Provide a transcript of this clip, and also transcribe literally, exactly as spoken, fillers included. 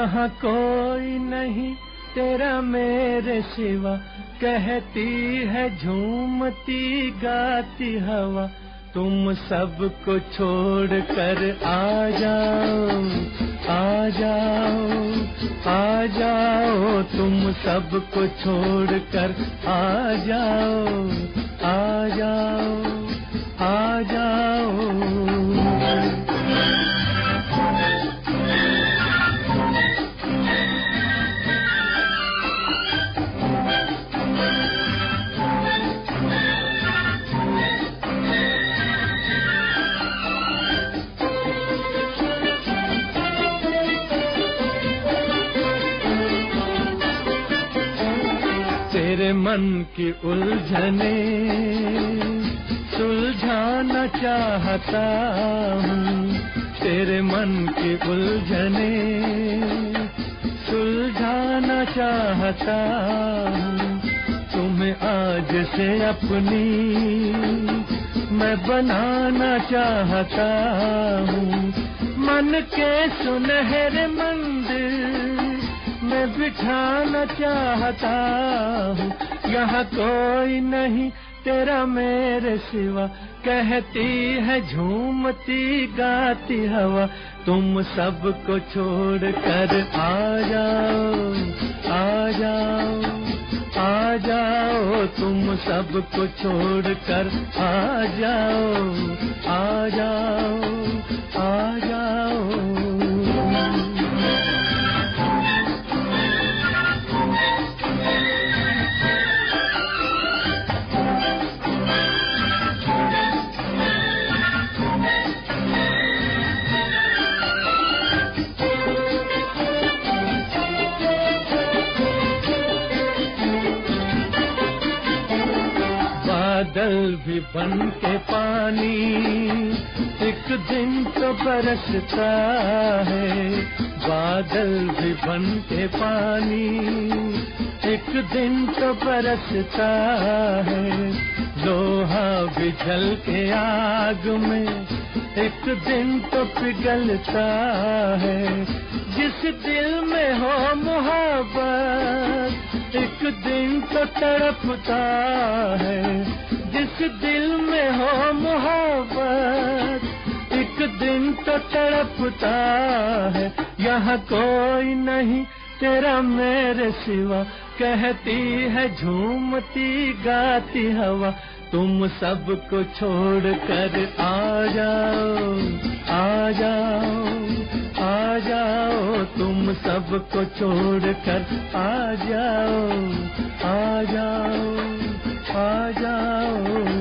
यहाँ कोई नहीं तेरा मेरे सिवा, कहती है झूमती गाती हवा। तुम सबको छोड़ कर आ जाओ, आ जाओ, आ जाओ, तुम सबको छोड़ कर आ जाओ, आ जाओ, आ जाओ। तेरे मन की उलझने सुलझाना चाहता हूँ, तेरे मन की उलझने सुलझाना चाहता हूँ। तुम्हें आज से अपनी मैं बनाना चाहता हूँ। मन के सुनहरे मंदिर मैं बिठाना चाहता हूँ। यहाँ कोई नहीं तेरा मेरे सिवा, कहती है झूमती गाती हवा। तुम सबको छोड़ कर आ जाओ, आ जाओ, आ जाओ, तुम सबको छोड़ कर आ जाओ, आ जाओ, आ जाओ। बादल भी बन के पानी एक दिन तो बरसता है। बादल भी बन के पानी एक दिन तो बरसता है। लोहा भी जल के आग में एक दिन तो पिघलता है। जिस दिल में हो मोहब्बत एक दिन तो तड़पता है। जिस दिल में हो मोहब्बत एक दिन तो तड़पता है। यहाँ कोई नहीं तेरा मेरे सिवा, कहती है झूमती गाती हवा। तुम सबको छोड़ कर आ जाओ, आ जाओ, आ जाओ, तुम सबको छोड़ कर आ जाओ, आ जाओ, आ जाओ।